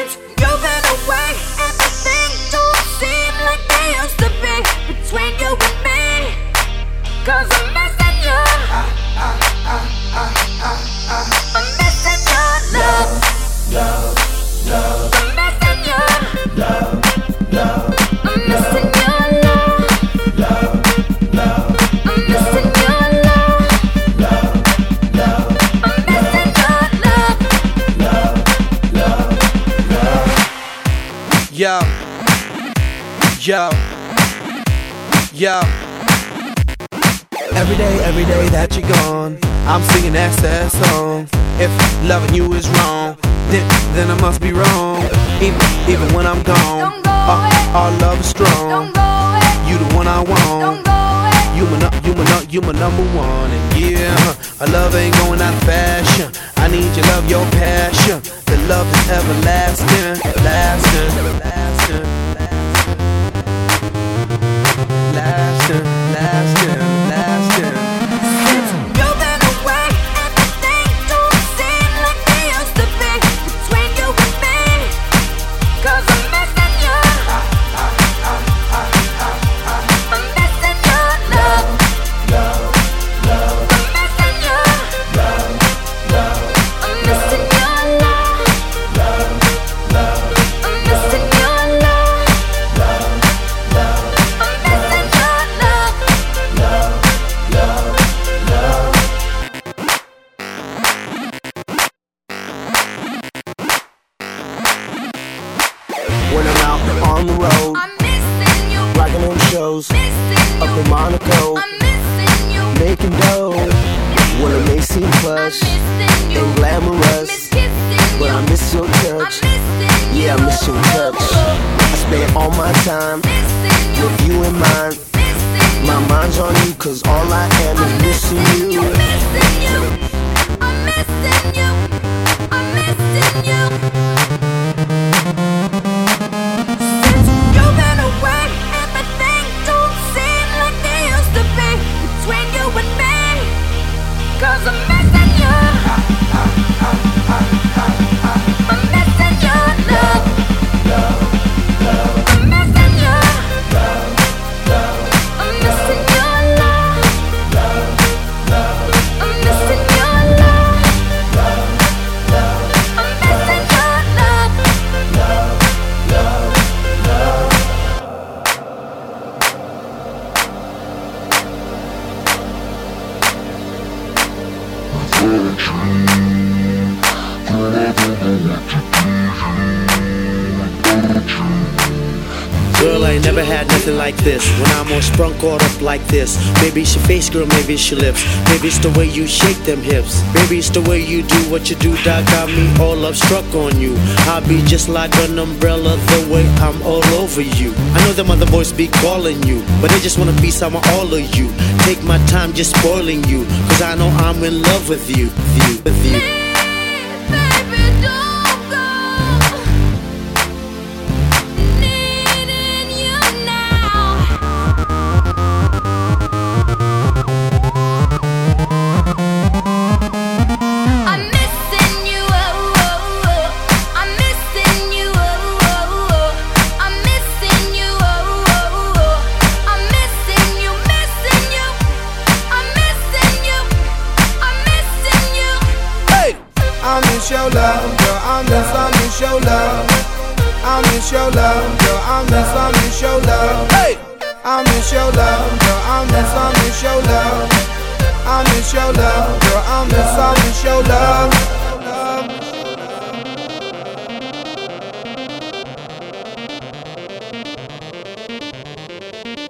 Since you've been away, everything don't seem like they used to be between you and me. 'Cause I'm missing you. I'm missing your love. Love, love. I'm missing you. Love, love. I'm missing your love. Love, love. I'm missing your love. Love, love. I'm missing your love. Love, love, love. Yo, yo, yo. Every day that you're gone, I'm singing that sad song. If loving you is wrong, then I must be wrong. Even when I'm gone, Don't go away. our love is strong. Don't go away. You the one I want. Don't go away. You my number one. And yeah, our love ain't going out of fashion. I need your love, your passion. The love is everlasting, lasting, lasting, lasting, lasting, lasting. Since you've been away, everything don't seem like they used to be between you and me. 'Cause I'm missing you. I'm missing your love. Love, love. I'm missing you. Love, love. I'm missing your love. Love, love. I'm missing your love. Love, love. I'm missing your love. Love, love, love. When I'm out on the road, I'm missing you. rocking them shows, Missing up you. in Monaco, I'm missing you. making dough. Well, it may seem I'm plush missing you. and glamorous, Miss kissing but you. I miss your I'm touch. missing you. Yeah, I miss your touch. I spend all my time Missing you. with you in mind. Missing My you. mind's on you, 'cause all I am I'm is missing you. Missing you. I'm missing you. I'm missing you. Since you've been away, everything don't seem like they used to be between you and me. 'Cause I'm missing you. I'm missing your love. I'm missing you. I'm missing your love. I'm missing your love. I'm missing your love. Girl, I ain't never had nothing like this. When I'm all sprung caught up like this. Maybe it's your face, girl, maybe it's your lips. Maybe it's the way you shake them hips. Maybe it's the way you do what you do that got me all love struck on you. I'll be just like an umbrella the way I'm all over you. I know them other boys be calling you, but they just wanna be some of all of you. Take my time just spoiling you, 'cause I know I'm in love with you, with you. Baby, don't go. Needing you now. I'm missing you. Oh, oh, oh. I'm missing you. Oh, oh, oh. I'm missing you. Oh, oh, oh. I'm missing you. Missing you. I'm missing you. I'm missing you. I miss your love, girl. I miss your love. I miss your love, girl. I miss your love. I miss your love, girl. I miss your love. I miss your love, girl. I miss your love.